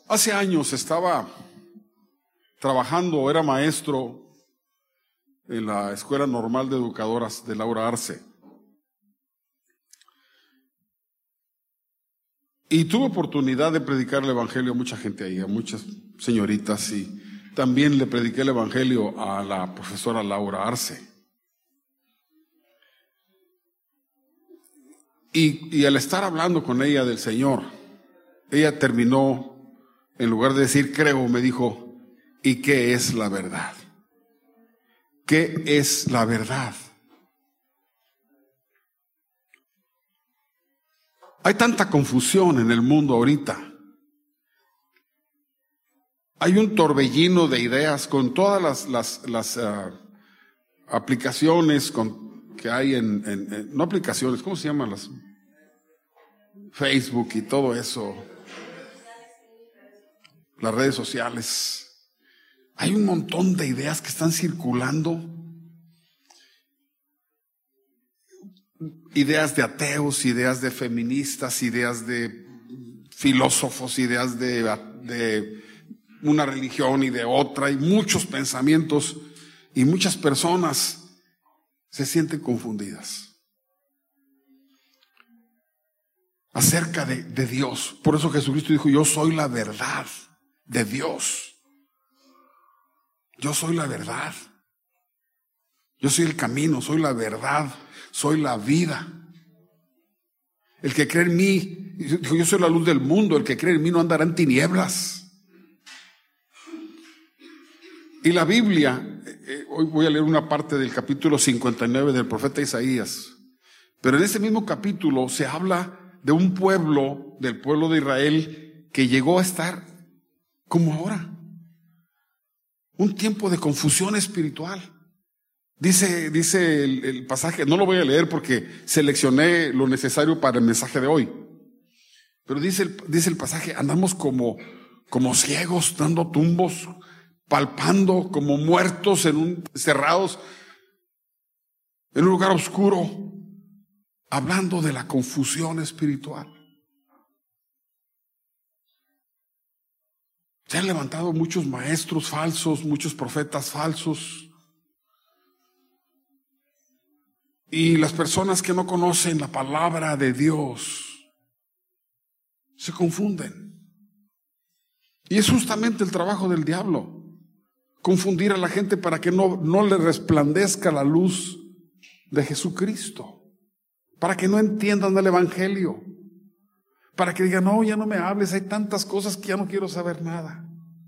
Hace años estaba trabajando, era maestro en la Escuela Normal de Educadoras de Laura Arce. Y tuve oportunidad de predicar el Evangelio a mucha gente ahí, a muchas señoritas, y también le prediqué el Evangelio a la profesora Laura Arce. Y al estar hablando con ella del Señor, ella terminó, en lugar de decir creo, me dijo: ¿y qué es la verdad? ¿Qué es la verdad? Hay tanta confusión en el mundo ahorita. Hay un torbellino de ideas con todas las aplicaciones que hay no aplicaciones, ¿cómo se llaman? Las Facebook y todo eso. Las redes sociales. Hay un montón de ideas que están circulando. Ideas de ateos, ideas de feministas, ideas de filósofos, ideas de una religión y de otra, y muchos pensamientos, y muchas personas se sienten confundidas acerca de Dios. Por eso Jesucristo dijo: yo soy la verdad de Dios. Yo soy la verdad. Yo soy el camino, soy la verdad, soy la vida. El que cree en mí, dijo: yo soy la luz del mundo, el que cree en mí no andará en tinieblas. Y la Biblia, hoy voy a leer una parte del capítulo 59 del profeta Isaías, pero en ese mismo capítulo se habla de un pueblo, del pueblo de Israel, que llegó a estar como ahora, un tiempo de confusión espiritual. Dice el pasaje, no lo voy a leer porque seleccioné lo necesario para el mensaje de hoy, pero dice el pasaje: andamos como ciegos, dando tumbos, palpando, como muertos encerrados en un lugar oscuro, hablando de la confusión espiritual. Se han levantado muchos maestros falsos, muchos profetas falsos. Y las personas que no conocen la palabra de Dios se confunden. Y es justamente el trabajo del diablo: confundir a la gente para que no le resplandezca la luz de Jesucristo, para que no entiendan el Evangelio, para que digan: no, ya no me hables, hay tantas cosas que ya no quiero saber nada.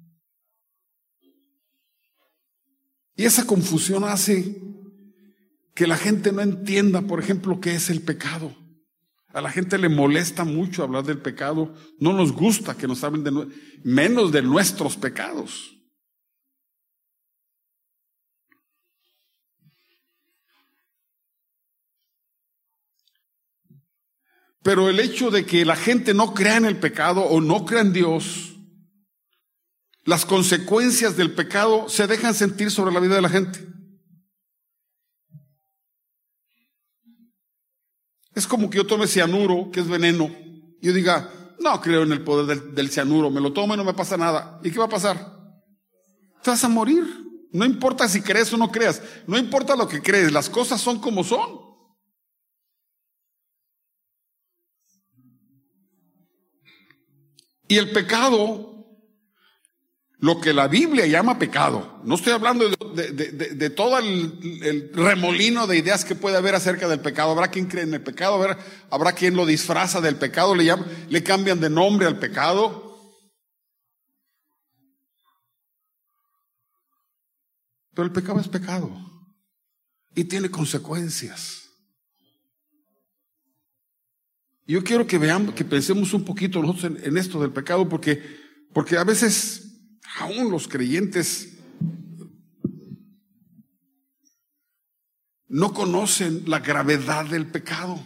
Y esa confusión hace que la gente no entienda, por ejemplo, qué es el pecado. A la gente le molesta mucho hablar del pecado. No nos gusta que nos hablen menos de nuestros pecados. Pero el hecho de que la gente no crea en el pecado o no crea en Dios, las consecuencias del pecado se dejan sentir sobre la vida de la gente. Es como que yo tome cianuro, que es veneno, y yo diga: no creo en el poder del cianuro, me lo tomo y no me pasa nada. ¿Y qué va a pasar? Te vas a morir. No importa si crees o no creas, no importa lo que crees, las cosas son como son. Y el pecado, lo que la Biblia llama pecado, no estoy hablando de todo el remolino de ideas que puede haber acerca del pecado. Habrá quien cree en el pecado, habrá quien lo disfraza del pecado, le cambian de nombre al pecado. Pero el pecado es pecado y tiene consecuencias. Yo quiero que veamos, que pensemos un poquito nosotros en esto del pecado, porque a veces aún los creyentes no conocen la gravedad del pecado.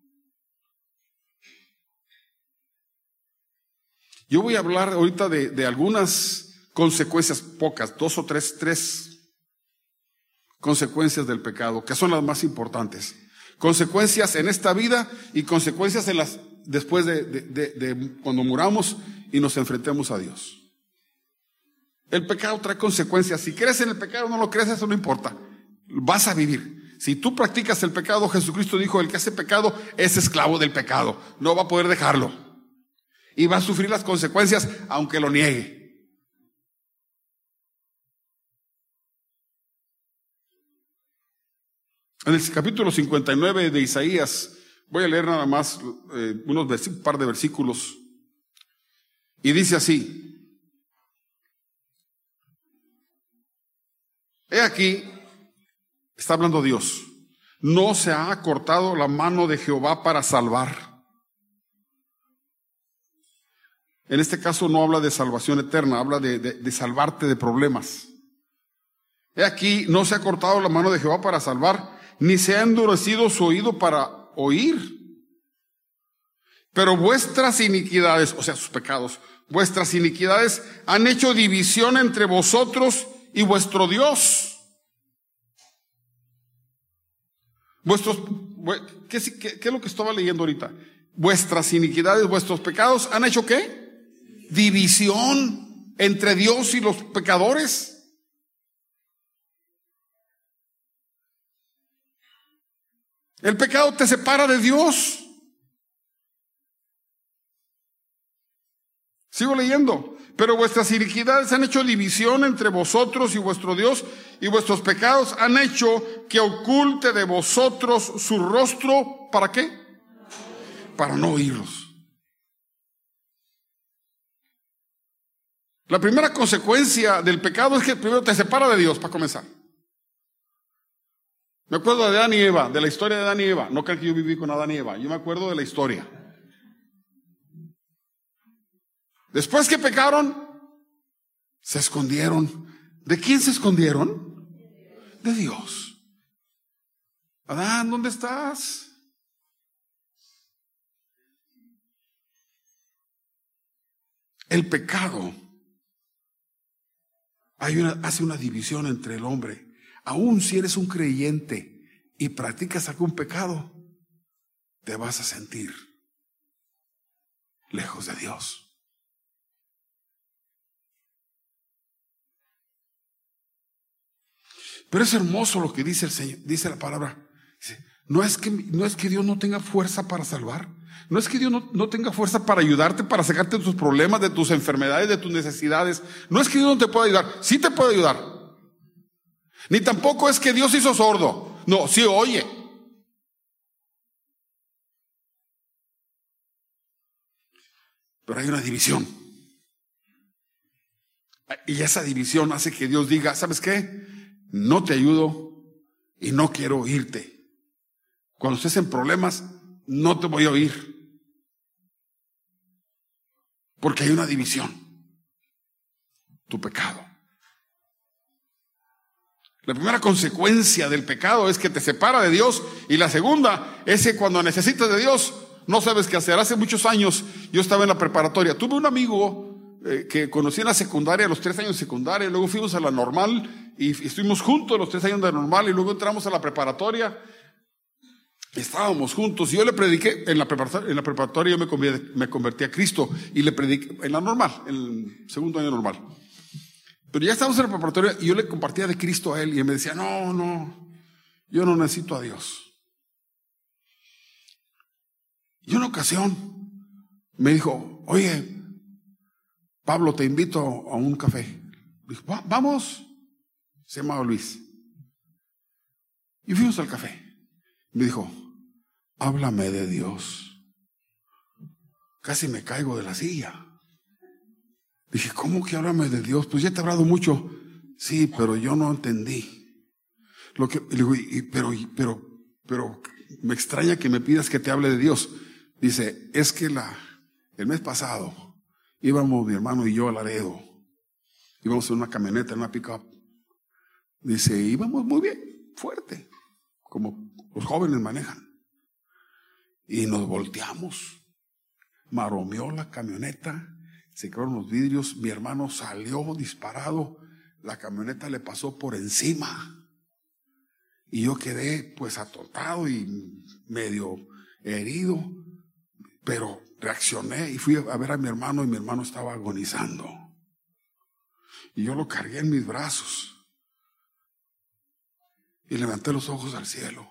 Yo voy a hablar ahorita de algunas consecuencias, pocas, 2 o 3 consecuencias del pecado, que son las más importantes. Consecuencias en esta vida y consecuencias en las después de cuando muramos y nos enfrentemos a Dios. El pecado trae consecuencias. Si crees en el pecado o no lo crees, eso no importa. Vas a vivir. Si tú practicas el pecado, Jesucristo dijo, el que hace pecado es esclavo del pecado. No va a poder dejarlo. Y va a sufrir las consecuencias aunque lo niegue. En el capítulo 59 de Isaías, voy a leer nada más un par de versículos. Y dice así: he aquí, está hablando Dios, no se ha acortado la mano de Jehová para salvar. En este caso no habla de salvación eterna, habla de salvarte de problemas. He aquí, no se ha cortado la mano de Jehová para salvar, ni se ha endurecido su oído para oír. Pero vuestras iniquidades, o sea, sus pecados, vuestras iniquidades han hecho división entre vosotros y vuestro Dios. ¿Qué es lo que estaba leyendo ahorita? Vuestras iniquidades, vuestros pecados han hecho ¿qué? División entre Dios y los pecadores. El pecado te separa de Dios. Sigo leyendo. Pero vuestras iniquidades han hecho división entre vosotros y vuestro Dios, y vuestros pecados han hecho que oculte de vosotros su rostro. ¿Para qué? Para no oírlos. La primera consecuencia del pecado es que primero te separa de Dios, para comenzar. Me acuerdo de Adán y Eva, de la historia de Adán y Eva. No creo que yo viví con Adán y Eva, yo me acuerdo de la historia. Después que pecaron, se escondieron. ¿De quién se escondieron? De Dios. Adán, ¿dónde estás? El pecado hace una división entre el hombre. Aún si eres un creyente y practicas algún pecado, te vas a sentir lejos de Dios. Pero es hermoso lo que dice el Señor, dice la palabra. Dice, no es que Dios no tenga fuerza para salvar. No es que Dios no tenga fuerza para ayudarte, para sacarte de tus problemas, de tus enfermedades, de tus necesidades. No es que Dios no te pueda ayudar. Sí te puede ayudar. Ni tampoco es que Dios hizo sordo. No, sí oye. Pero hay una división. Y esa división hace que Dios diga, ¿sabes qué? No te ayudo y no quiero oírte. Cuando estés en problemas, no te voy a oír. Porque hay una división. Tu pecado. La primera consecuencia del pecado es que te separa de Dios, y la segunda es que cuando necesitas de Dios no sabes qué hacer. Hace muchos años yo estaba en la preparatoria. Tuve un amigo que conocí en la secundaria, los 3 años de secundaria, luego fuimos a la normal y estuvimos juntos los 3 años de normal, y luego entramos a la preparatoria. Estábamos juntos y yo le prediqué en la preparatoria. Yo me convertí a Cristo y le prediqué en la normal, en el segundo año normal. Pero ya estábamos en la preparatoria y yo le compartía de Cristo a él, y él me decía, no, yo no necesito a Dios. Y una ocasión me dijo, oye, Pablo, te invito a un café. Dije, vamos. Se llamaba Luis. Y fuimos al café. Me dijo, háblame de Dios. Casi me caigo de la silla. Dije, ¿cómo que háblame de Dios? Pues ya te he hablado mucho. Sí, pero yo no entendí. Le digo, pero me extraña que me pidas que te hable de Dios. Dice, es que el mes pasado íbamos mi hermano y yo a Laredo. Íbamos en una camioneta, en una pick-up. Dice, íbamos muy bien, fuerte, como los jóvenes manejan. Y nos volteamos. Maromeó la camioneta, se quedaron los vidrios. Mi hermano salió disparado. La camioneta le pasó por encima. Y yo quedé pues atontado y medio herido. Pero reaccioné y fui a ver a mi hermano y mi hermano estaba agonizando. Y yo lo cargué en mis brazos y levanté los ojos al cielo.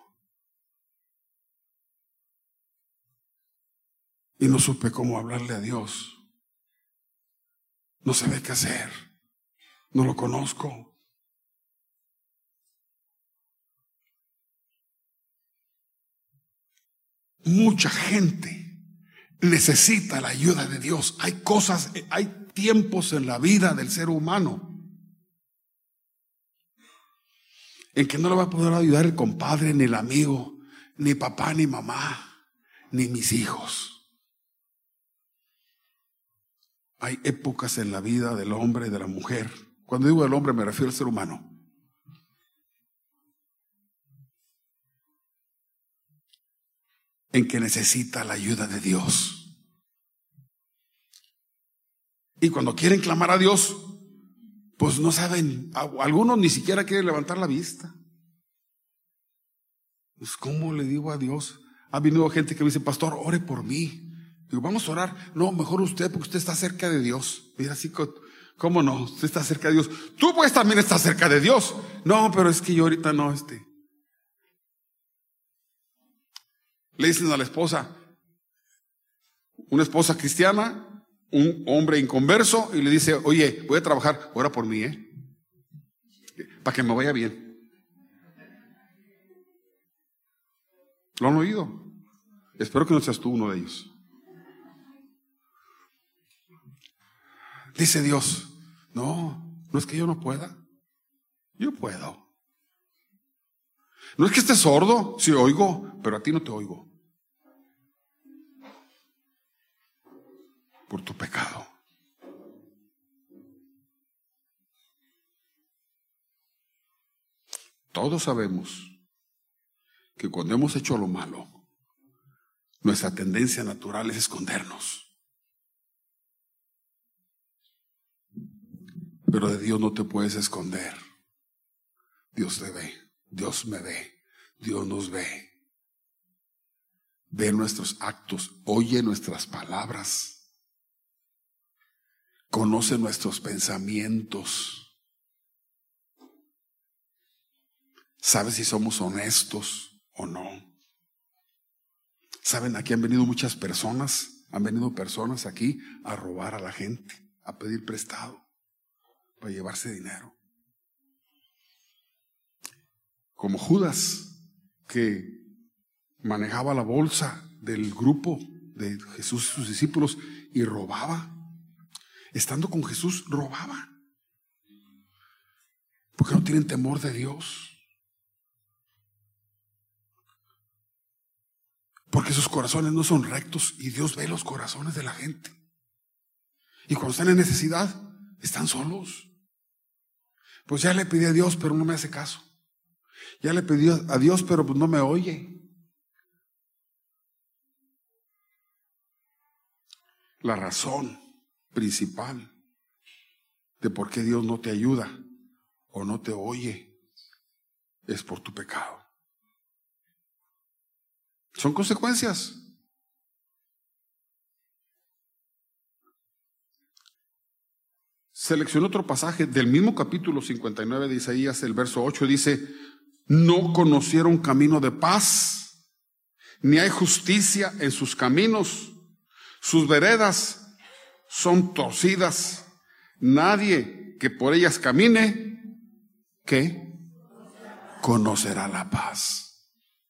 Y no supe cómo hablarle a Dios. No sabía qué hacer. No lo conozco. Mucha gente necesita la ayuda de Dios. Hay cosas, hay tiempos en la vida del ser humano en que no le va a poder ayudar el compadre, ni el amigo, ni papá, ni mamá, ni mis hijos. Hay épocas en la vida del hombre y de la mujer. Cuando digo del hombre me refiero al ser humano. En que necesita la ayuda de Dios. Y cuando quieren clamar a Dios, pues no saben, algunos ni siquiera quieren levantar la vista. Pues ¿cómo le digo a Dios? Ha venido gente que me dice, pastor, ore por mí. Digo, vamos a orar. No, mejor usted, porque usted está cerca de Dios. Mira, así, ¿cómo no? Usted está cerca de Dios. Tú pues también estás cerca de Dios. No, pero es que yo ahorita no, Le dicen a la esposa, una esposa cristiana, un hombre inconverso, y le dice, oye, voy a trabajar, ora por mí, para que me vaya bien. ¿Lo han oído? Espero que no seas tú uno de ellos. Dice Dios, no es que yo no pueda. Yo puedo. No es que estés sordo, sí oigo, pero a ti no te oigo. Por tu pecado. Todos sabemos que cuando hemos hecho lo malo, nuestra tendencia natural es escondernos. Pero de Dios no te puedes esconder. Dios te ve, Dios me ve, Dios nos ve. Ve nuestros actos, oye nuestras palabras, conoce nuestros pensamientos, sabe si somos honestos o no. Saben, aquí han venido muchas personas, han venido personas aquí a robar a la gente, a pedir prestado, para llevarse dinero. Como Judas, que manejaba la bolsa del grupo de Jesús y sus discípulos y robaba. Estando con Jesús, robaba. Porque no tienen temor de Dios. Porque sus corazones no son rectos y Dios ve los corazones de la gente. Y cuando están en necesidad, están solos. Pues ya le pedí a Dios, pero no me hace caso. Ya le pedí a Dios, pero pues no me oye. La razón principal de por qué Dios no te ayuda o no te oye es por tu pecado. Son consecuencias. Seleccioné otro pasaje del mismo capítulo 59 de Isaías, el verso 8 dice: no conocieron camino de paz, ni hay justicia en sus caminos. Sus veredas son torcidas. Nadie que por ellas camine, ¿qué? Conocerá la paz.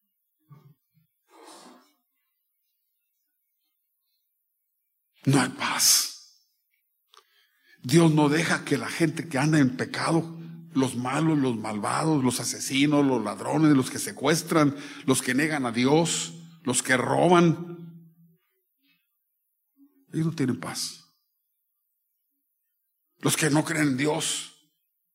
No hay paz. Dios no deja que la gente que anda en pecado, los malos, los malvados, los asesinos, los ladrones, los que secuestran, los que niegan a Dios, los que roban, ellos no tienen paz. Los que no creen en Dios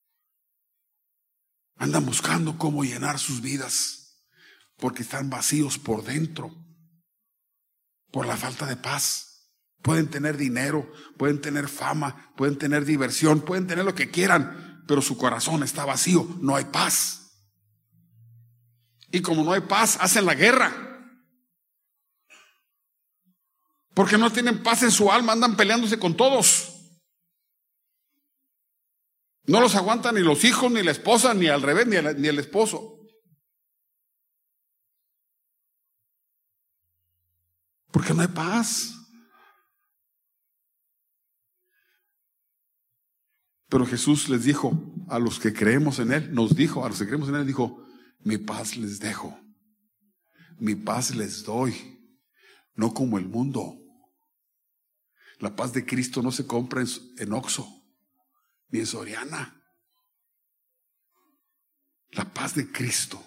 andan buscando cómo llenar sus vidas porque están vacíos por dentro por la falta de paz. Pueden tener dinero, pueden tener fama, pueden tener diversión, pueden tener lo que quieran, pero su corazón está vacío, no hay paz. Y como no hay paz, hacen la guerra. Porque no tienen paz en su alma, andan peleándose con todos. No los aguantan ni los hijos, ni la esposa, ni al revés, ni el esposo. Porque no hay paz. Pero Jesús les dijo a los que creemos en Él, nos dijo a los que creemos en Él, dijo: mi paz les dejo, mi paz les doy, no como el mundo. La paz de Cristo no se compra en Oxxo ni en Soriana. La paz de Cristo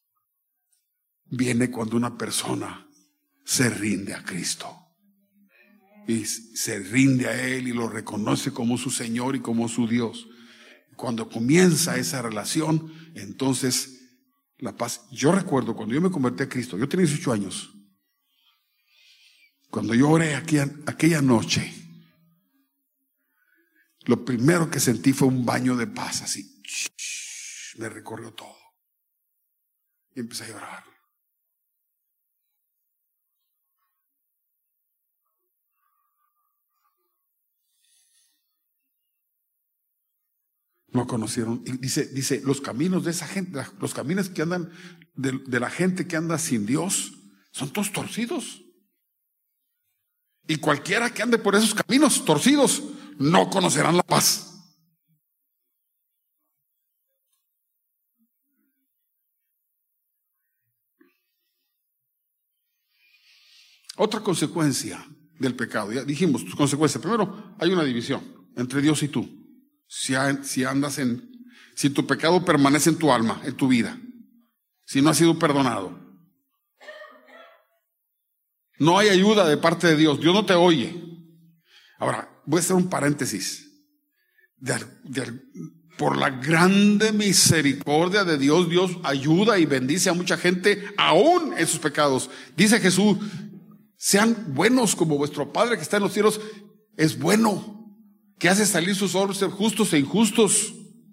viene cuando una persona se rinde a Cristo y se rinde a Él y lo reconoce como su Señor y como su Dios. Cuando comienza esa relación, entonces la paz. Yo recuerdo cuando yo me convertí a Cristo, yo tenía 18 años. Cuando yo oré aquella noche, lo primero que sentí fue un baño de paz, así. Me recorrió todo. Y empecé a llorar. No conocieron. Y dice, los caminos de esa gente, los caminos que andan, de la gente que anda sin Dios, son todos torcidos. Y cualquiera que ande por esos caminos torcidos, no conocerán la paz. Otra consecuencia del pecado, ya dijimos tus consecuencias. Primero, hay una división entre Dios y tú. Si tu pecado permanece en tu alma, en tu vida, si no has sido perdonado, no hay ayuda de parte de Dios. Dios no te oye. Ahora, voy a hacer un paréntesis. Por la grande misericordia de Dios, Dios ayuda y bendice a mucha gente aún en sus pecados. Dice Jesús: sean buenos como vuestro Padre que está en los cielos es bueno, que hace salir sus obras justos e injustos.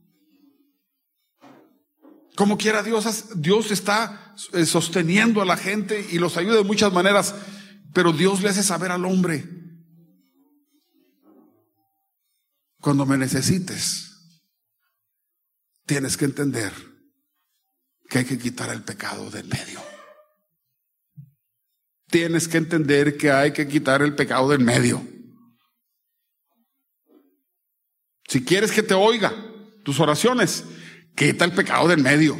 Como quiera, Dios está sosteniendo a la gente y los ayuda de muchas maneras, pero Dios le hace saber al hombre: cuando me necesites, tienes que entender que hay que quitar el pecado del medio. Tienes que entender que hay que quitar el pecado del medio. Si quieres que te oiga tus oraciones, quita el pecado del medio.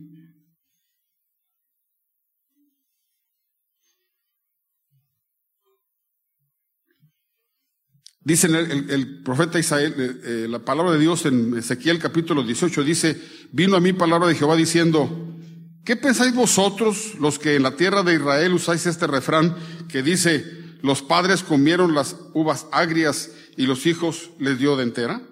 Dice el profeta Isaías, la palabra de Dios en Ezequiel capítulo 18 dice: vino a mí palabra de Jehová diciendo: ¿qué pensáis vosotros, los que en la tierra de Israel usáis este refrán que dice: los padres comieron las uvas agrias y los hijos les dio de entera?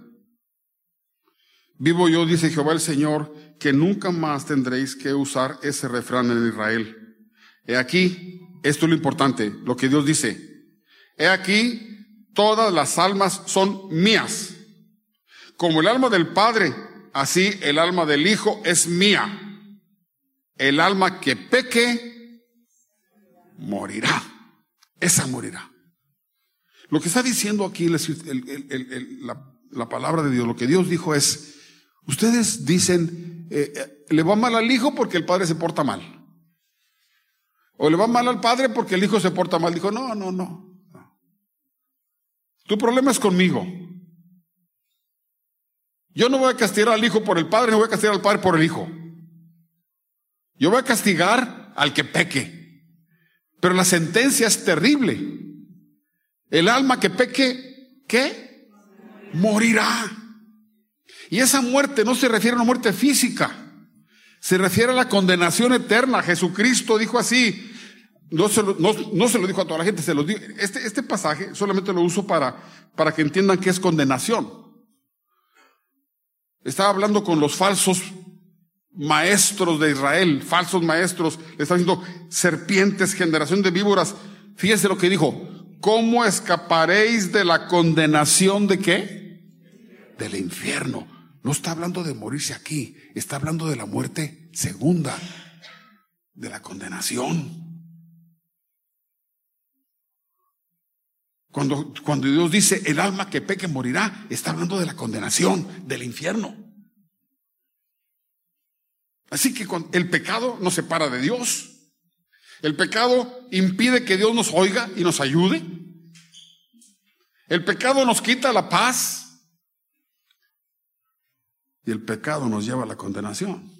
Vivo yo, dice Jehová el Señor, que nunca más tendréis que usar ese refrán en Israel. He aquí, esto es lo importante, lo que Dios dice: he aquí, todas las almas son mías. Como el alma del Padre, así el alma del Hijo es mía. El alma que peque, morirá. Esa morirá. Lo que está diciendo aquí la palabra de Dios, lo que Dios dijo es: ustedes dicen, le va mal al hijo porque el padre se porta mal. O le va mal al padre porque el hijo se porta mal. Dijo: no. Tu problema es conmigo. Yo no voy a castigar al hijo por el padre, no voy a castigar al padre por el hijo. Yo voy a castigar al que peque. Pero la sentencia es terrible. El alma que peque, ¿qué? Morirá. Y esa muerte no se refiere a una muerte física, se refiere a la condenación eterna. Jesucristo dijo así. No se lo dijo a toda la gente, se lo dijo. Este pasaje solamente lo uso para que entiendan qué es condenación. Estaba hablando con los falsos maestros de Israel, falsos maestros, le están diciendo: serpientes, generación de víboras. Fíjense lo que dijo: ¿cómo escaparéis de la condenación de qué? Del infierno. No está hablando de morirse aquí, está hablando de la muerte segunda, de la condenación. Cuando Dios dice el alma que peque morirá, está hablando de la condenación, del infierno. Así que el pecado nos separa de Dios. El pecado impide que Dios nos oiga y nos ayude. El pecado nos quita la paz. Y el pecado nos lleva a la condenación.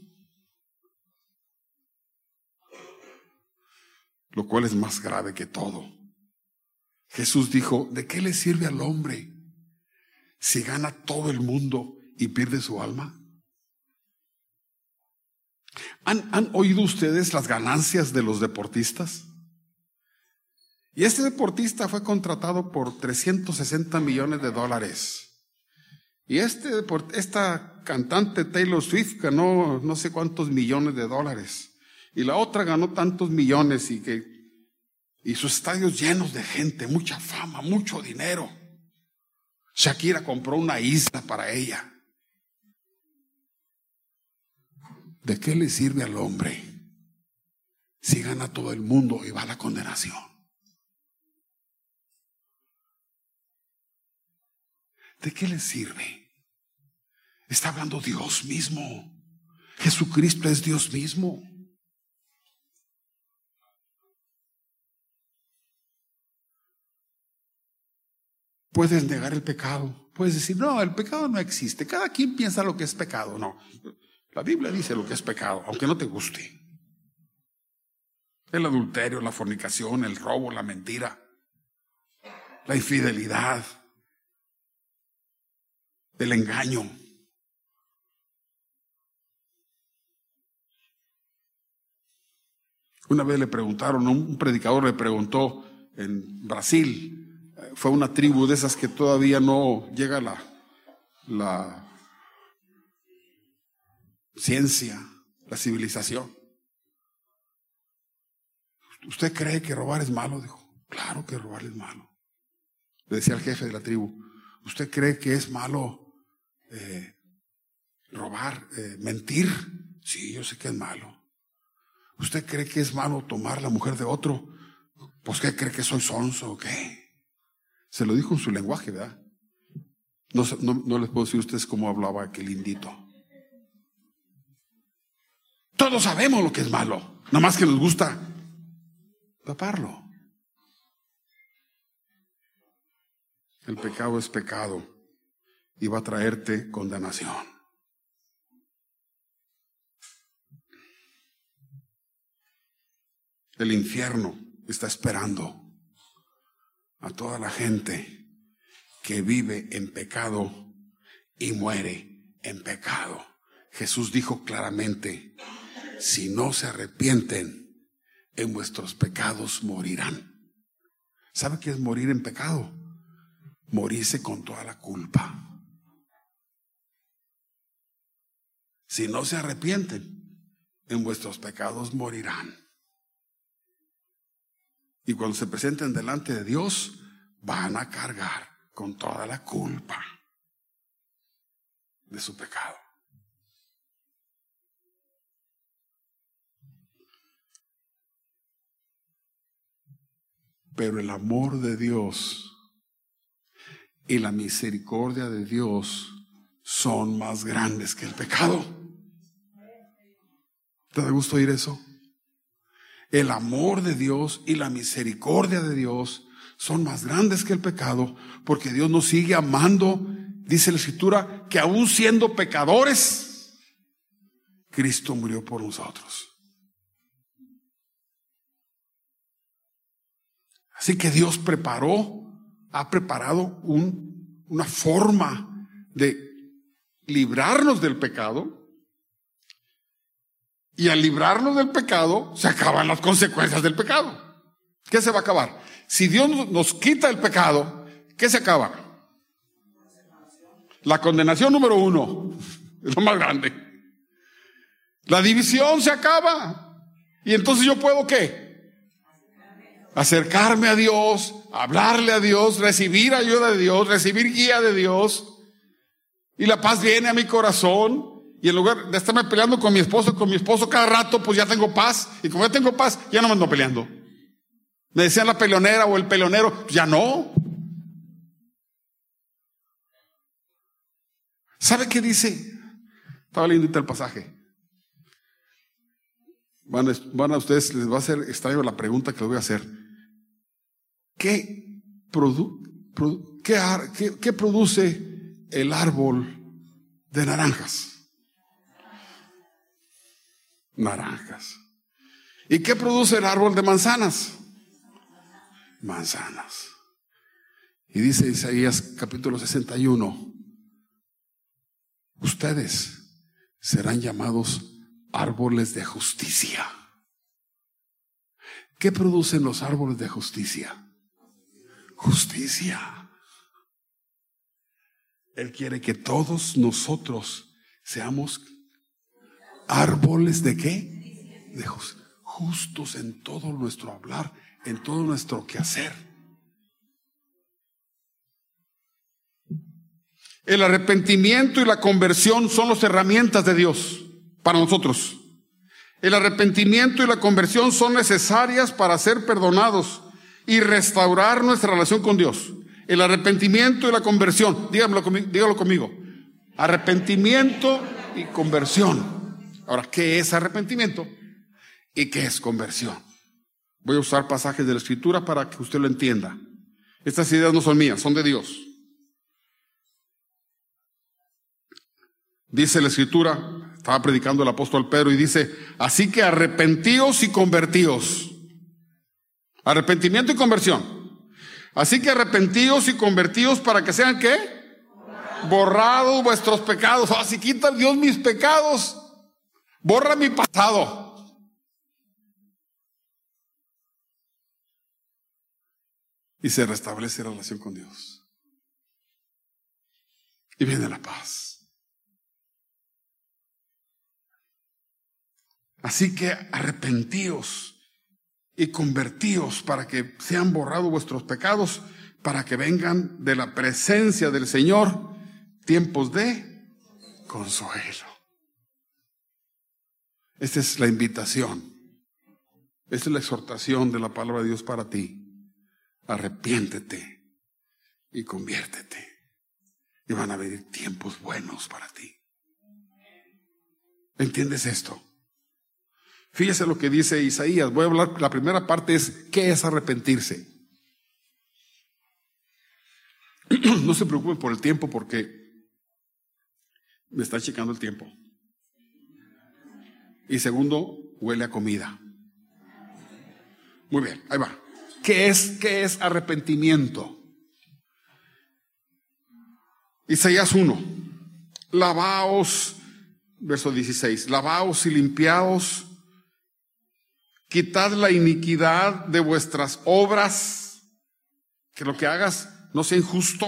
Lo cual es más grave que todo. Jesús dijo, ¿de qué le sirve al hombre si gana todo el mundo y pierde su alma? ¿Han oído ustedes las ganancias de los deportistas? Y este deportista fue contratado por $360 millones. Y esta cantante Taylor Swift ganó no sé cuántos millones de dólares. Y la otra ganó tantos millones y sus estadios llenos de gente, mucha fama, mucho dinero. Shakira compró una isla para ella. ¿De qué le sirve al hombre si gana todo el mundo y va a la condenación? ¿De qué le sirve? Está hablando Dios mismo. Jesucristo es Dios mismo. Puedes negar el pecado. Puedes decir, no, el pecado no existe. Cada quien piensa lo que es pecado. No. La Biblia dice lo que es pecado, aunque no te guste. El adulterio, la fornicación, el robo, la mentira, la infidelidad, el engaño. Una vez le preguntaron, un predicador le preguntó en Brasil, fue una tribu de esas que todavía no llega la ciencia, la civilización. ¿Usted cree que robar es malo? Dijo, claro que robar es malo. Le decía al jefe de la tribu, ¿usted cree que es malo robar, mentir? Sí, yo sé que es malo. ¿Usted cree que es malo tomar la mujer de otro? Pues ¿qué cree que soy sonso o qué? Se lo dijo en su lenguaje, ¿verdad? No les puedo decir a ustedes cómo hablaba aquel indito. Todos sabemos lo que es malo, nada más que nos gusta taparlo. El pecado es pecado y va a traerte condenación. El infierno está esperando a toda la gente que vive en pecado y muere en pecado. Jesús dijo claramente, si no se arrepienten, en vuestros pecados morirán. ¿Sabe qué es morir en pecado? Morirse con toda la culpa. Si no se arrepienten, en vuestros pecados morirán. Y cuando se presenten delante de Dios, van a cargar con toda la culpa de su pecado. Pero el amor de Dios y la misericordia de Dios son más grandes que el pecado. ¿Te da gusto oír eso? El amor de Dios y la misericordia de Dios son más grandes que el pecado, porque Dios nos sigue amando. Dice la Escritura que aún siendo pecadores, Cristo murió por nosotros. Así que Dios ha preparado una forma de librarnos del pecado. Y al librarnos del pecado, se acaban las consecuencias del pecado. ¿Qué se va a acabar? Si Dios nos quita el pecado, ¿qué se acaba? La condenación número 1, es lo más grande. La división se acaba. Y entonces yo puedo, ¿qué? Acercarme a Dios, hablarle a Dios, recibir ayuda de Dios, recibir guía de Dios. Y la paz viene a mi corazón. Y en lugar de estarme peleando con mi esposo cada rato, pues ya tengo paz. Y como ya tengo paz, ya no me ando peleando. Me decían la peleonera o el peleonero, pues ya no. ¿Sabe qué dice? Estaba leyendo el pasaje. Van a ustedes, les va a hacer extraño la pregunta que les voy a hacer. ¿Qué produce el árbol de naranjas? Naranjas. ¿Y qué produce el árbol de manzanas? Manzanas. Y dice Isaías capítulo 61, ustedes serán llamados árboles de justicia. ¿Qué producen los árboles de justicia? Justicia. Él quiere que todos nosotros seamos árboles de ¿qué? De justos en todo nuestro hablar, en todo nuestro quehacer. El arrepentimiento y la conversión son las herramientas de Dios para nosotros. El arrepentimiento y la conversión son necesarias para ser perdonados y restaurar nuestra relación con Dios. El arrepentimiento y la conversión, dígalo conmigo. Arrepentimiento y conversión. Ahora, ¿qué es arrepentimiento y qué es conversión? Voy a usar pasajes de la Escritura para que usted lo entienda. Estas ideas no son mías, son de Dios. Dice la Escritura, estaba predicando el apóstol Pedro y dice, así que arrepentíos y convertíos. Arrepentimiento y conversión. Así que arrepentíos y convertíos para que sean ¿qué? Borrados vuestros pecados. Así quita Dios mis pecados. Borra mi pasado. Y se restablece la relación con Dios. Y viene la paz. Así que arrepentíos y convertíos para que sean borrados vuestros pecados, para que vengan de la presencia del Señor tiempos de consuelo. Esta es la invitación. Esta es la exhortación de la palabra de Dios para ti. Arrepiéntete y conviértete. Y van a venir tiempos buenos para ti. ¿Entiendes esto? Fíjese lo que dice Isaías. Voy a hablar, la primera parte es ¿qué es arrepentirse? No se preocupen por el tiempo porque me está checando el tiempo. Y segundo, huele a comida. Muy bien, ahí va. ¿Qué es arrepentimiento? Isaías 1. Lavaos, verso 16. Lavaos y limpiaos. Quitad la iniquidad de vuestras obras, que lo que hagas no sea injusto.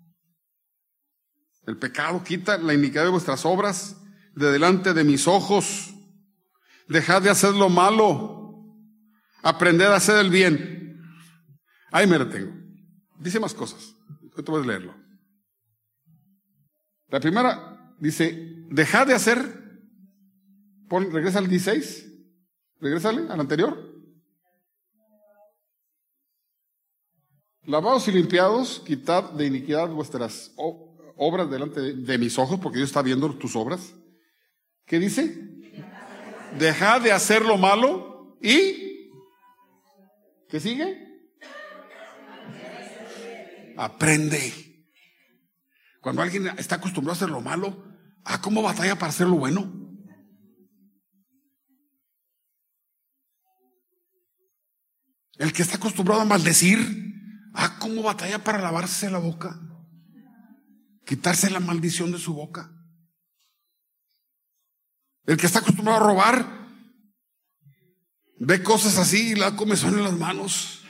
El pecado quita la iniquidad de vuestras obras de delante de mis ojos. Dejad de hacer lo malo, aprended a hacer el bien. Ahí me detengo. Dice más cosas. Ahorita voy a leerlo. La primera dice, dejad de hacer. Regresa al 16. Regrésale al anterior. Lavaos y limpiados, quitad de iniquidad vuestras obras delante de mis ojos, porque Dios está viendo tus obras. ¿Qué dice? Dejad de hacer lo malo y ¿qué sigue? Aprende. Cuando alguien está acostumbrado a hacer lo malo, ¿cómo batalla para hacer lo bueno? El que está acostumbrado a maldecir, ¿cómo batalla para lavarse la boca? Quitarse la maldición de su boca. El que está acostumbrado a robar, ve cosas así y la comezón en las manos.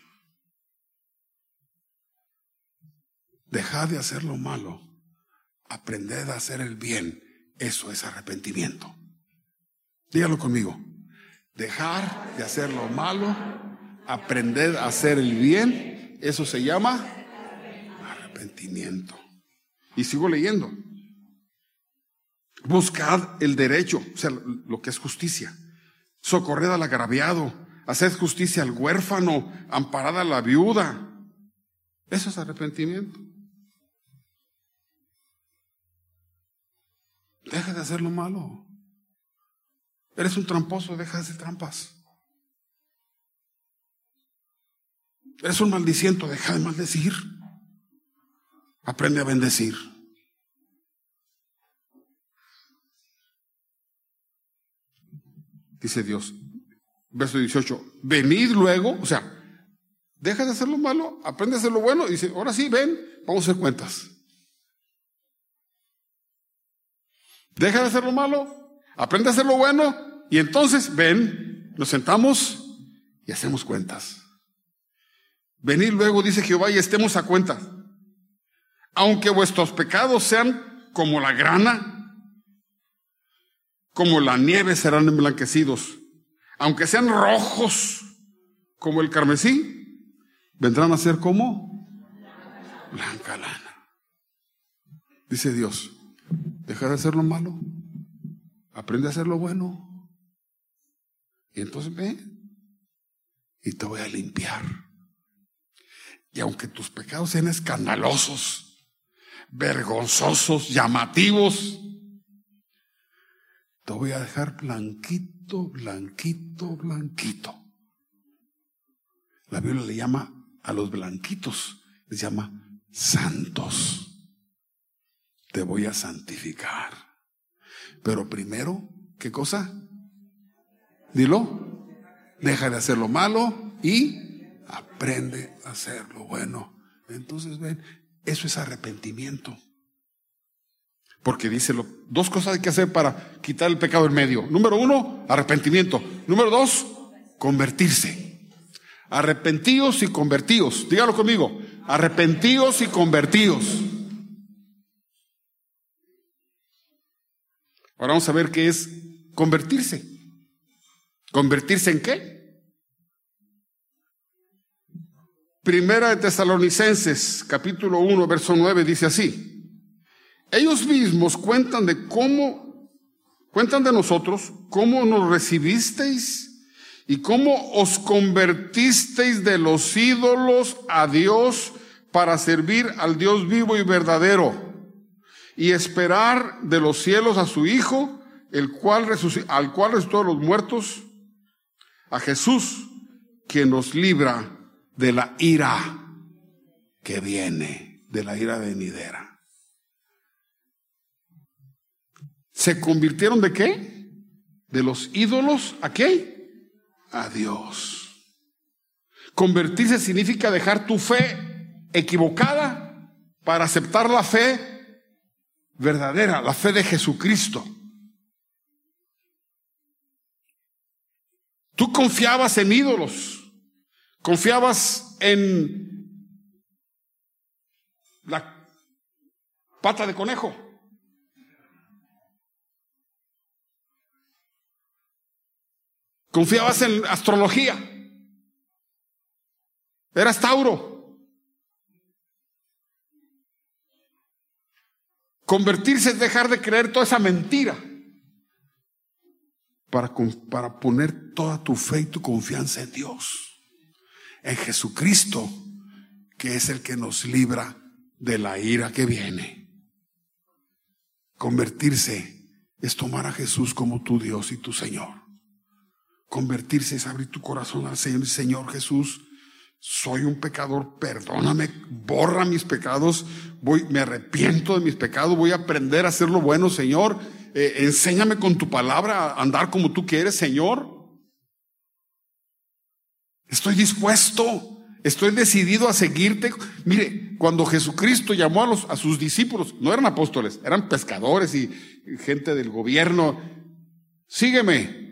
Dejad de hacer lo malo, aprended a hacer el bien. Eso es arrepentimiento. Dígalo conmigo. Dejar de hacer lo malo, aprended a hacer el bien, eso se llama arrepentimiento. Y sigo leyendo. Buscad el derecho, o sea, lo que es justicia. Socorred al agraviado, haced justicia al huérfano, amparad a la viuda. Eso es arrepentimiento. deja de hacer lo malo. Eres un tramposo, deja de hacer trampas. Eres un maldiciento, deja de maldecir. Aprende a bendecir. Dice Dios, verso 18, venid luego, o sea, deja de hacer lo malo, aprende a hacer lo bueno, y dice, ahora sí, ven, vamos a hacer cuentas. Deja de hacer lo malo, aprende a hacer lo bueno, y entonces, ven, nos sentamos y hacemos cuentas. Venid luego, dice Jehová, y estemos a cuentas. Aunque vuestros pecados sean como la grana, como la nieve serán emblanquecidos. Aunque sean rojos como el carmesí, vendrán a ser como blanca lana. Dice Dios, deja de hacer lo malo, aprende a hacer lo bueno, y entonces ve y te voy a limpiar. Y aunque tus pecados sean escandalosos, vergonzosos, llamativos, te voy a dejar blanquito, blanquito, blanquito. La Biblia le llama a los blanquitos, les llama santos. Te voy a santificar. Pero primero, ¿qué cosa? Dilo. Deja de hacer lo malo y aprende a hacer lo bueno. Entonces ven, eso es arrepentimiento. Porque dice, dos cosas hay que hacer para quitar el pecado en medio. Número 1, arrepentimiento. Número 2, convertirse. Arrepentíos y convertíos. Dígalo conmigo. Arrepentíos y convertíos. Ahora vamos a ver qué es convertirse. ¿Convertirse en qué? Primera de Tesalonicenses, capítulo 1, verso 9, dice así. Ellos mismos cuentan de nosotros, cómo nos recibisteis y cómo os convertisteis de los ídolos a Dios para servir al Dios vivo y verdadero y esperar de los cielos a su Hijo, al cual resucitó de los muertos, a Jesús, quien nos libra de la ira que viene, de la ira venidera. ¿Se convirtieron de qué? De los ídolos, ¿a qué? A Dios. Convertirse significa dejar tu fe equivocada para aceptar la fe verdadera, la fe de Jesucristo. Tú confiabas en ídolos, confiabas en la pata de conejo. Confiabas en astrología. Eras Tauro. Convertirse es dejar de creer toda esa mentira para poner toda tu fe y tu confianza en Dios, en Jesucristo, que es el que nos libra de la ira que viene. Convertirse es tomar a Jesús como tu Dios y tu Señor. Convertirse es abrir tu corazón al Señor. Señor Jesús, soy un pecador, perdóname, borra mis pecados, me arrepiento de mis pecados, voy a aprender a hacer lo bueno, Señor. Enséñame con tu palabra a andar como tú quieres, Señor. Estoy dispuesto, estoy decidido a seguirte. Mire, cuando Jesucristo llamó a sus discípulos, no eran apóstoles, eran pescadores y gente del gobierno. Sígueme.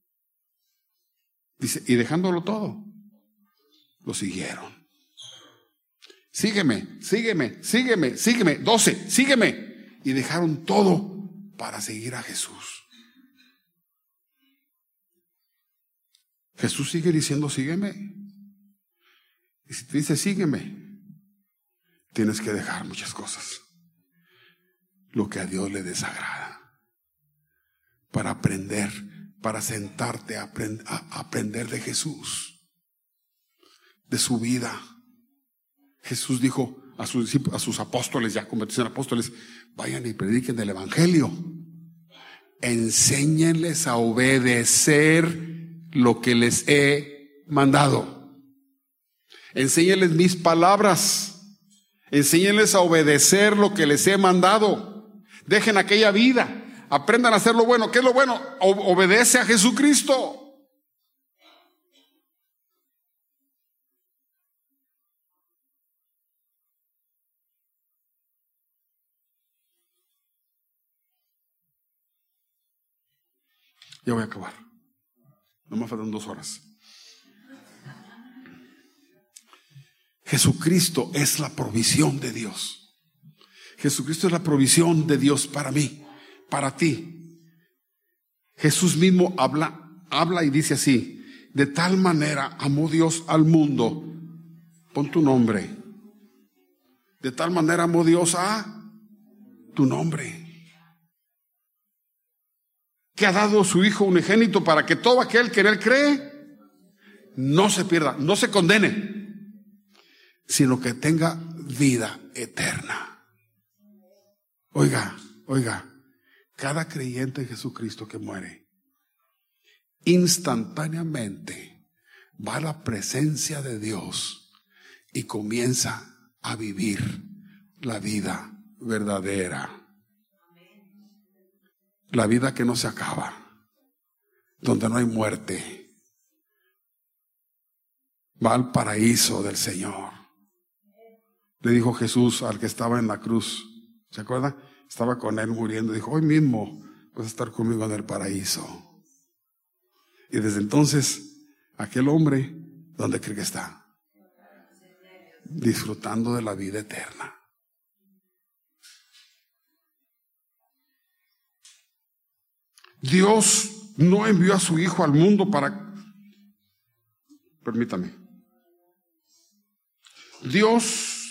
Dice, y dejándolo todo, lo siguieron. Sígueme, sígueme, sígueme, sígueme. 12, sígueme. Y dejaron todo para seguir a Jesús. Jesús sigue diciendo, sígueme. Y si te dice, sígueme, tienes que dejar muchas cosas. Lo que a Dios le desagrada. Para aprender, para sentarte a aprender de Jesús, de su vida. Jesús dijo a sus apóstoles, ya convertidos en apóstoles, vayan y prediquen el evangelio. enséñenles a obedecer lo que les he mandado. Enséñenles mis palabras. Enséñenles a obedecer lo que les he mandado. Dejen aquella vida. Aprendan a hacer lo bueno. ¿Qué es lo bueno? Obedece a Jesucristo. Ya voy a acabar. No me faltan 2 horas. Jesucristo es la provisión de Dios. Jesucristo es la provisión de Dios para mí, para ti. Jesús mismo habla y dice así: de tal manera amó Dios al mundo. Pon tu nombre. De tal manera amó Dios a tu nombre, que ha dado su Hijo unigénito para que todo aquel que en Él cree no se pierda, no se condene, sino que tenga vida eterna. Oiga, cada creyente en Jesucristo que muere, instantáneamente va a la presencia de Dios y comienza a vivir la vida verdadera. La vida que no se acaba, donde no hay muerte. Va al paraíso del Señor. Le dijo Jesús al que estaba en la cruz, ¿se acuerda? Estaba con él muriendo. Dijo: hoy mismo vas a estar conmigo en el paraíso. Y desde entonces, aquel hombre, ¿dónde cree que está? Disfrutando de la vida eterna. Dios no envió a su Hijo al mundo para... Permítame. Dios...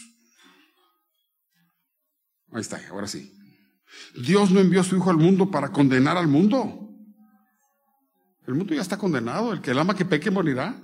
Ahí está, ahora sí. Dios no envió a su Hijo al mundo para condenar al mundo. El mundo ya está condenado. El que el ama que peque morirá.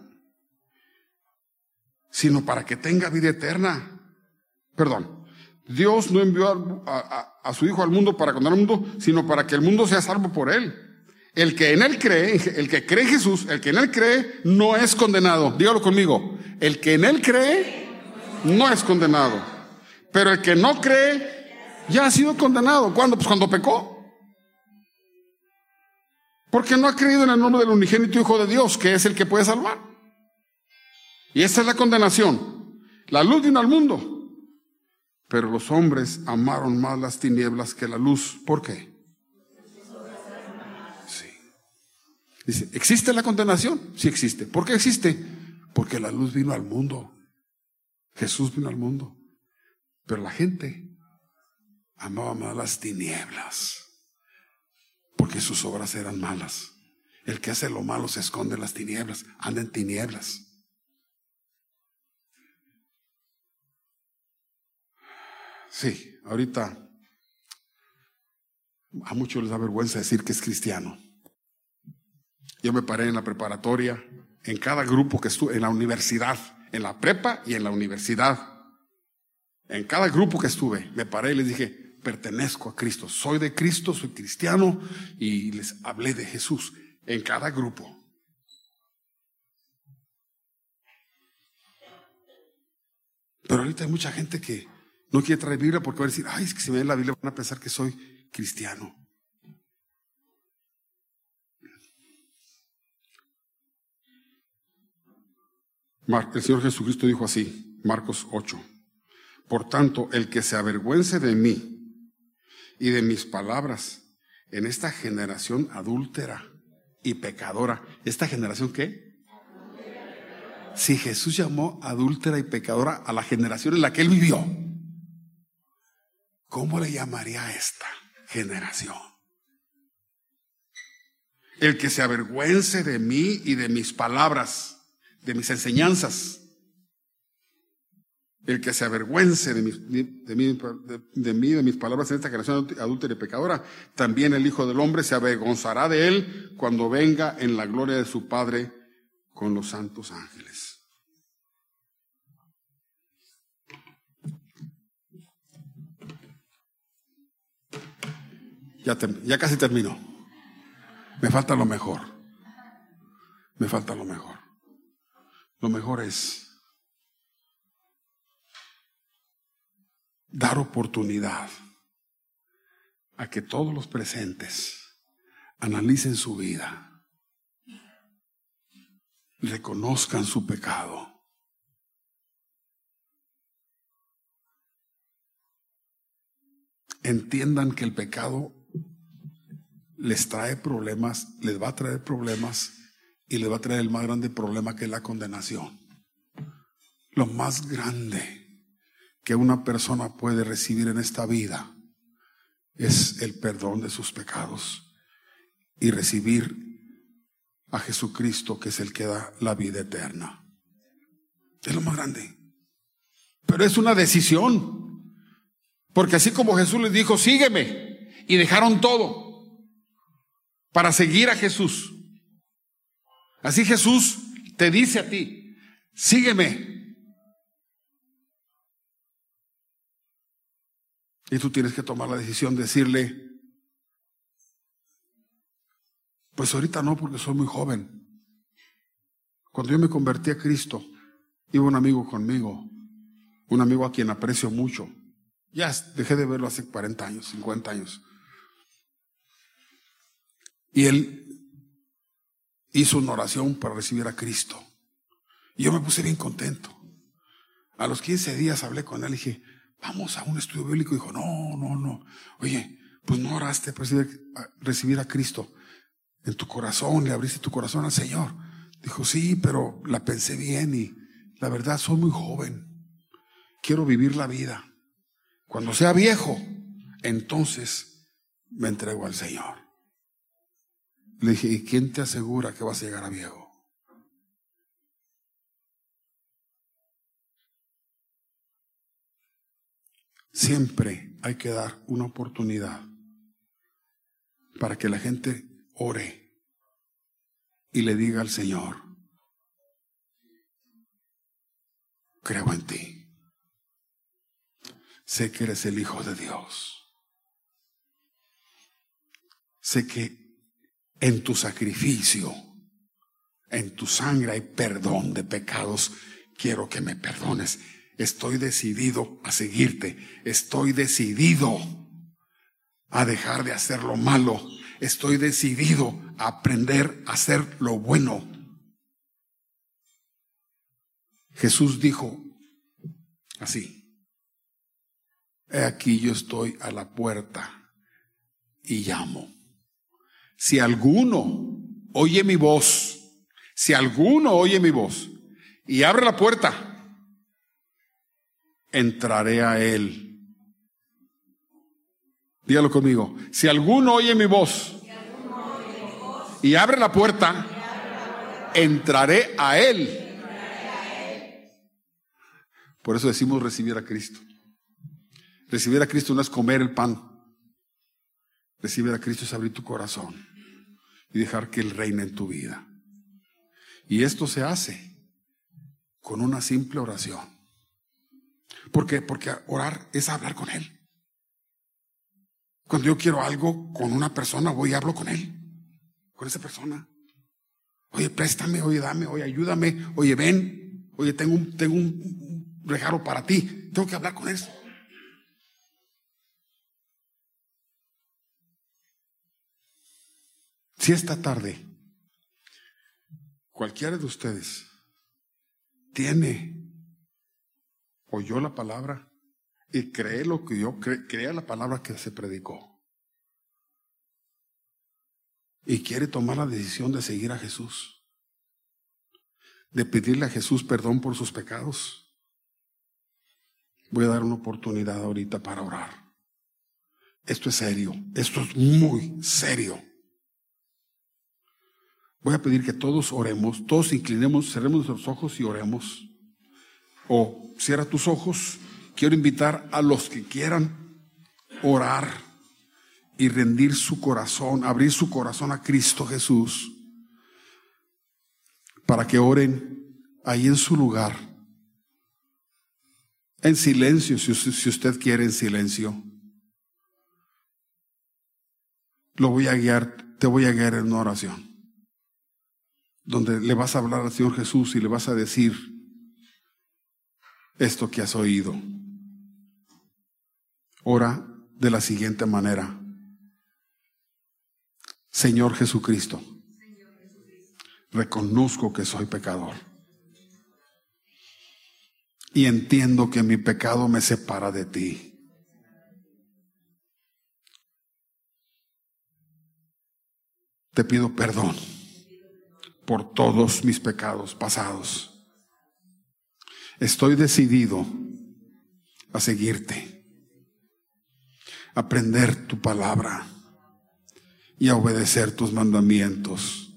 Sino para que tenga vida eterna. Perdón. Dios no envió a su Hijo al mundo para condenar al mundo, sino para que el mundo sea salvo por Él. El que en Él cree, el que cree en Jesús, el que en Él cree, no es condenado. Dígalo conmigo. El que en Él cree, no es condenado. Pero el que no cree, ya ha sido condenado. ¿Cuándo? Pues cuando pecó. Porque no ha creído en el nombre del unigénito Hijo de Dios, que es el que puede salvar. Y esa es la condenación. La luz vino al mundo, pero los hombres amaron más las tinieblas que la luz. ¿Por qué? Sí. Dice, ¿existe la condenación? Sí existe. ¿Por qué existe? Porque la luz vino al mundo. Jesús vino al mundo. Pero la gente amaba más las tinieblas, porque sus obras eran malas. El que hace lo malo se esconde en las tinieblas, anda en tinieblas. Sí, ahorita a muchos les da vergüenza decir que es cristiano. Yo me paré en la preparatoria, en cada grupo que estuve, en la universidad, en la prepa y en la universidad. En cada grupo que estuve, me paré y les dije, pertenezco a Cristo, soy de Cristo, soy cristiano, y les hablé de Jesús en cada grupo. Pero ahorita hay mucha gente que no quiere traer Biblia porque va a decir, ay, es que si me ven la Biblia van a pensar que soy cristiano. El Señor Jesucristo dijo así, Marcos 8. Por tanto, el que se avergüence de mí y de mis palabras en esta generación adúltera y pecadora. ¿Esta generación qué? Si Jesús llamó adúltera y pecadora a la generación en la que Él vivió, ¿cómo le llamaría a esta generación? El que se avergüence de mí y de mis palabras, de mis enseñanzas. El que se avergüence de mí, de mis palabras en esta generación adúltera y pecadora, también el Hijo del Hombre se avergonzará de él cuando venga en la gloria de su Padre con los santos ángeles. Ya casi termino. Me falta lo mejor. Me falta lo mejor. Lo mejor es dar oportunidad a que todos los presentes analicen su vida, reconozcan su pecado, entiendan que el pecado les trae problemas, les va a traer problemas y les va a traer el más grande problema, que es la condenación. Lo más grande que una persona puede recibir en esta vida es el perdón de sus pecados y recibir a Jesucristo, que es el que da la vida eterna. Es lo más grande. Pero es una decisión, porque así como Jesús les dijo, sígueme, y dejaron todo para seguir a Jesús, así Jesús te dice a ti, sígueme. Y tú tienes que tomar la decisión de decirle, pues ahorita no, porque soy muy joven. Cuando yo me convertí a Cristo, iba un amigo conmigo, un amigo a quien aprecio mucho. Ya dejé de verlo hace 40 años, 50 años. Y él hizo una oración para recibir a Cristo. Y yo me puse bien contento. A los 15 días hablé con él y dije, vamos a un estudio bíblico. Y dijo, no. Oye, pues no oraste para recibir a Cristo en tu corazón, le abriste tu corazón al Señor. Dijo, sí, pero la pensé bien y la verdad soy muy joven. Quiero vivir la vida. Cuando sea viejo, entonces me entrego al Señor. Le dije, ¿y quién te asegura que vas a llegar a viejo? Siempre hay que dar una oportunidad para que la gente ore y le diga al Señor, creo en ti, sé que eres el Hijo de Dios, sé que en tu sacrificio, en tu sangre hay perdón de pecados, quiero que me perdones. Estoy decidido a seguirte, estoy decidido a dejar de hacer lo malo, estoy decidido a aprender a hacer lo bueno. Jesús dijo así, he aquí yo estoy a la puerta y llamo. Si alguno oye mi voz, y abre la puerta, entraré a él. Dígalo conmigo. Si alguno oye mi voz y abre la puerta, entraré a él. Por eso decimos recibir a Cristo. Recibir a Cristo no es comer el pan. Recibir a Cristo es abrir tu corazón y dejar que Él reine en tu vida. Y esto se hace con una simple oración. ¿Por qué? Porque orar es hablar con Él. Cuando yo quiero algo con una persona, voy y hablo con Él, con esa persona. Oye, préstame, oye, dame, oye, ayúdame, oye, ven, oye, tengo un regalo para ti. Tengo que hablar con Él. Si esta tarde cualquiera de ustedes oyó la palabra y cree lo que yo crea la palabra que se predicó y quiere tomar la decisión de seguir a Jesús, de pedirle a Jesús perdón por sus pecados, voy a dar una oportunidad ahorita para orar. Esto es serio, esto es muy serio. Voy a pedir que todos oremos, todos inclinemos, cerremos nuestros ojos y oremos. O cierra tus ojos. Quiero invitar a los que quieran orar y rendir su corazón, abrir su corazón a Cristo Jesús, para que oren ahí en su lugar, en silencio, si usted quiere, en silencio. Lo voy a guiar te voy a guiar en una oración donde le vas a hablar al Señor Jesús y le vas a decir esto que has oído. Ora de la siguiente manera: Señor Jesucristo, reconozco que soy pecador y entiendo que mi pecado me separa de ti. Te pido perdón por todos mis pecados pasados. Estoy decidido a seguirte, a aprender tu palabra y a obedecer tus mandamientos.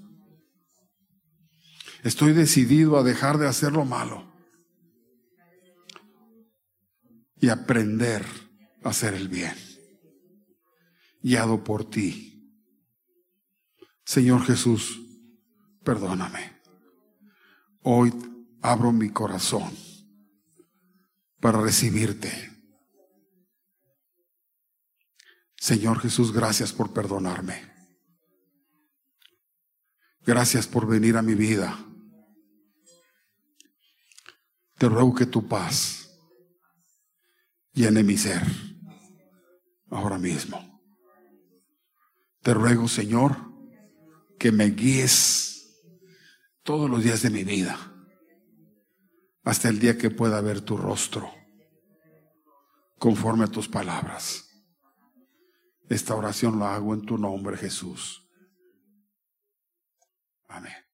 Estoy decidido a dejar de hacer lo malo y aprender a hacer el bien, guiado por ti. Señor Jesús, perdóname. Hoy abro mi corazón para recibirte. Señor Jesús, gracias por perdonarme. Gracias por venir a mi vida. Te ruego que tu paz llene mi ser ahora mismo. Te ruego, Señor, que me guíes todos los días de mi vida hasta el día que pueda ver tu rostro conforme a tus palabras. Esta oración la hago en tu nombre, Jesús. Amén.